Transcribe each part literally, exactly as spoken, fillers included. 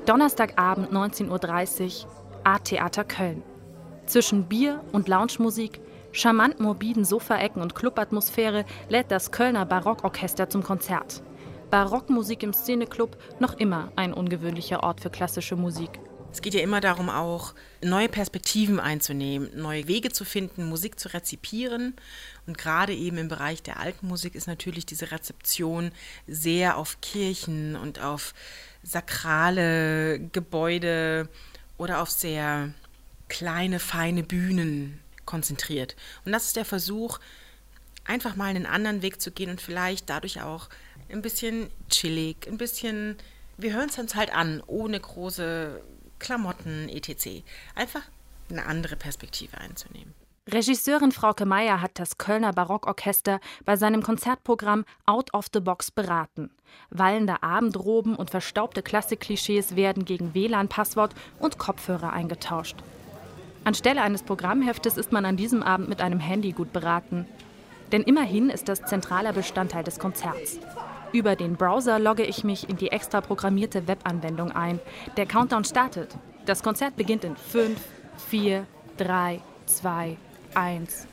Donnerstagabend neunzehn Uhr dreißig, Art-Theater Köln. Zwischen Bier und Lounge-Musik, charmant morbiden Sofaecken und Clubatmosphäre lädt das Kölner Barockorchester zum Konzert. Barockmusik im Szeneclub, noch immer ein ungewöhnlicher Ort für klassische Musik. Es geht ja immer darum, auch neue Perspektiven einzunehmen, neue Wege zu finden, Musik zu rezipieren. Und gerade eben im Bereich der alten Musik ist natürlich diese Rezeption sehr auf Kirchen und auf sakrale Gebäude oder auf sehr kleine, feine Bühnen konzentriert. Und das ist der Versuch, einfach mal einen anderen Weg zu gehen und vielleicht dadurch auch ein bisschen chillig, ein bisschen, wir hören es uns halt an, ohne große Klamotten, et cetera. Einfach eine andere Perspektive einzunehmen. Regisseurin Frauke Meier hat das Kölner Barockorchester bei seinem Konzertprogramm Out of the Box beraten. Wallende Abendroben und verstaubte Klassik-Klischees werden gegen W L A N-Passwort und Kopfhörer eingetauscht. Anstelle eines Programmheftes ist man an diesem Abend mit einem Handy gut beraten. Denn immerhin ist das zentraler Bestandteil des Konzerts. Über den Browser logge ich mich in die extra programmierte Webanwendung ein. Der Countdown startet. Das Konzert beginnt in fünf, vier, drei, zwei, eins.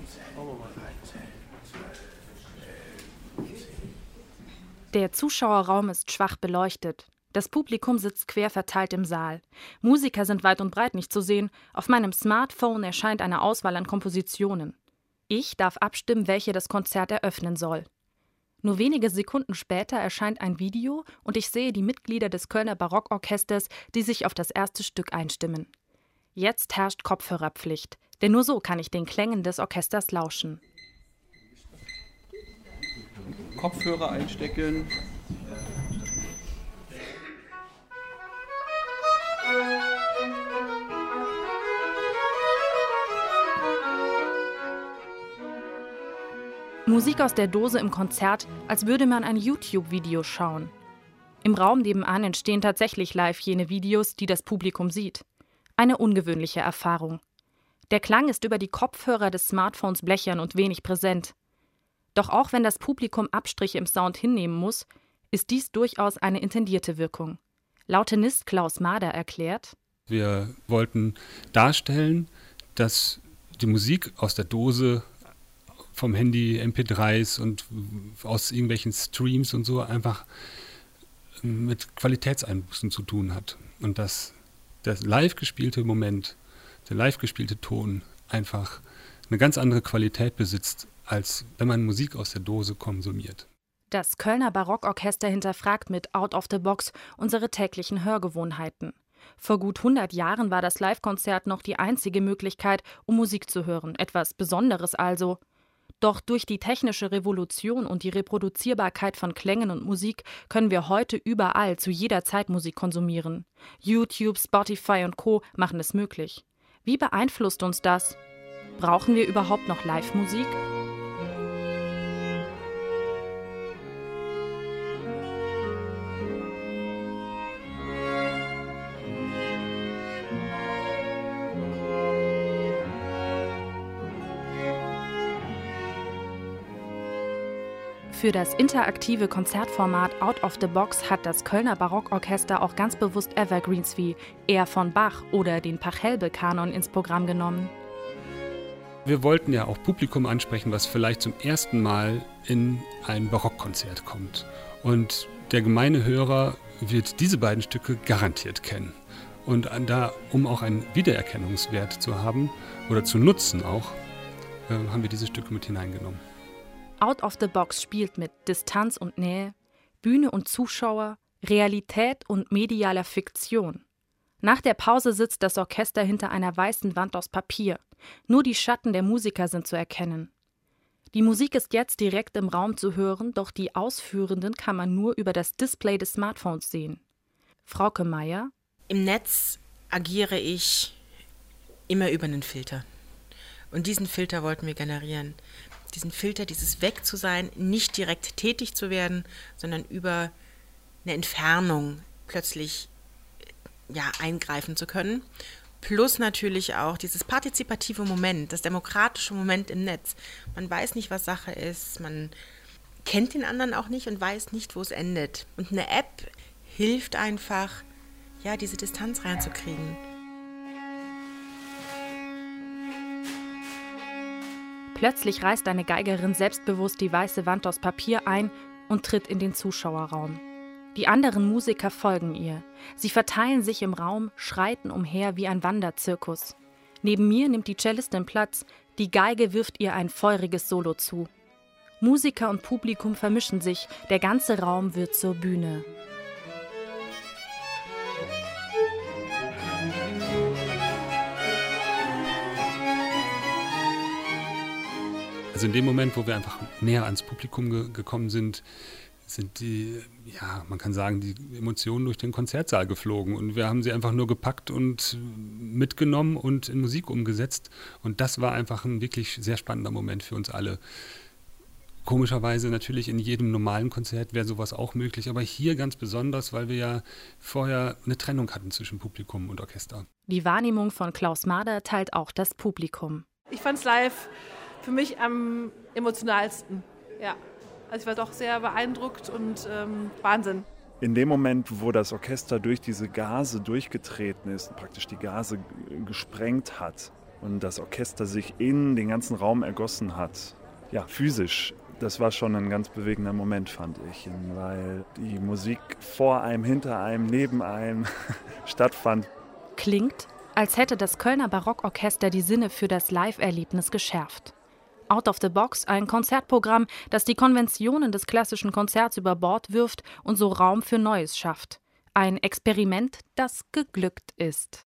Der Zuschauerraum ist schwach beleuchtet. Das Publikum sitzt quer verteilt im Saal. Musiker sind weit und breit nicht zu sehen. Auf meinem Smartphone erscheint eine Auswahl an Kompositionen. Ich darf abstimmen, welche das Konzert eröffnen soll. Nur wenige Sekunden später erscheint ein Video und ich sehe die Mitglieder des Kölner Barockorchesters, die sich auf das erste Stück einstimmen. Jetzt herrscht Kopfhörerpflicht, denn nur so kann ich den Klängen des Orchesters lauschen. Kopfhörer einstecken. Musik aus der Dose im Konzert, als würde man ein YouTube-Video schauen. Im Raum nebenan entstehen tatsächlich live jene Videos, die das Publikum sieht. Eine ungewöhnliche Erfahrung. Der Klang ist über die Kopfhörer des Smartphones blechern und wenig präsent. Doch auch wenn das Publikum Abstriche im Sound hinnehmen muss, ist dies durchaus eine intendierte Wirkung. Lautenist Klaus Mader erklärt: Wir wollten darstellen, dass die Musik aus der Dose vom Handy, M P dreis und aus irgendwelchen Streams und so einfach mit Qualitätseinbußen zu tun hat. Und dass der live gespielte Moment, der live gespielte Ton einfach eine ganz andere Qualität besitzt, als wenn man Musik aus der Dose konsumiert. Das Kölner Barockorchester hinterfragt mit Out of the Box unsere täglichen Hörgewohnheiten. Vor gut hundert Jahren war das Live-Konzert noch die einzige Möglichkeit, um Musik zu hören, etwas Besonderes also. Doch durch die technische Revolution und die Reproduzierbarkeit von Klängen und Musik können wir heute überall zu jeder Zeit Musik konsumieren. YouTube, Spotify und Co. machen es möglich. Wie beeinflusst uns das? Brauchen wir überhaupt noch Live-Musik? Für das interaktive Konzertformat Out of the Box hat das Kölner Barockorchester auch ganz bewusst Evergreens wie Er von Bach oder den Pachelbel-Kanon ins Programm genommen. Wir wollten ja auch Publikum ansprechen, was vielleicht zum ersten Mal in ein Barockkonzert kommt. Und der gemeine Hörer wird diese beiden Stücke garantiert kennen. Und da, um auch einen Wiedererkennungswert zu haben oder zu nutzen auch, äh, haben wir diese Stücke mit hineingenommen. Out of the Box spielt mit Distanz und Nähe, Bühne und Zuschauer, Realität und medialer Fiktion. Nach der Pause sitzt das Orchester hinter einer weißen Wand aus Papier. Nur die Schatten der Musiker sind zu erkennen. Die Musik ist jetzt direkt im Raum zu hören, doch die Ausführenden kann man nur über das Display des Smartphones sehen. Frauke Meier: Im Netz agiere ich immer über einen Filter. Und diesen Filter wollten wir generieren. Diesen Filter, dieses Weg zu sein, nicht direkt tätig zu werden, sondern über eine Entfernung plötzlich ja, eingreifen zu können. Plus natürlich auch dieses partizipative Moment, das demokratische Moment im Netz. Man weiß nicht, was Sache ist, man kennt den anderen auch nicht und weiß nicht, wo es endet. Und eine App hilft einfach, ja, diese Distanz reinzukriegen. Plötzlich reißt eine Geigerin selbstbewusst die weiße Wand aus Papier ein und tritt in den Zuschauerraum. Die anderen Musiker folgen ihr. Sie verteilen sich im Raum, schreiten umher wie ein Wanderzirkus. Neben mir nimmt die Cellistin Platz, die Geige wirft ihr ein feuriges Solo zu. Musiker und Publikum vermischen sich, der ganze Raum wird zur Bühne. Also in dem Moment, wo wir einfach näher ans Publikum ge- gekommen sind, sind die, ja, man kann sagen, die Emotionen durch den Konzertsaal geflogen. Und wir haben sie einfach nur gepackt und mitgenommen und in Musik umgesetzt. Und das war einfach ein wirklich sehr spannender Moment für uns alle. Komischerweise natürlich in jedem normalen Konzert wäre sowas auch möglich, aber hier ganz besonders, weil wir ja vorher eine Trennung hatten zwischen Publikum und Orchester. Die Wahrnehmung von Klaus Mader teilt auch das Publikum. Ich fand es live für mich am emotionalsten. Ja. Also ich war doch sehr beeindruckt und ähm, Wahnsinn. In dem Moment, wo das Orchester durch diese Gase durchgetreten ist, praktisch die Gase gesprengt hat und das Orchester sich in den ganzen Raum ergossen hat, ja, physisch, das war schon ein ganz bewegender Moment, fand ich, weil die Musik vor einem, hinter einem, neben einem stattfand. Klingt, als hätte das Kölner Barockorchester die Sinne für das Live-Erlebnis geschärft. Out of the Box, ein Konzertprogramm, das die Konventionen des klassischen Konzerts über Bord wirft und so Raum für Neues schafft. Ein Experiment, das geglückt ist.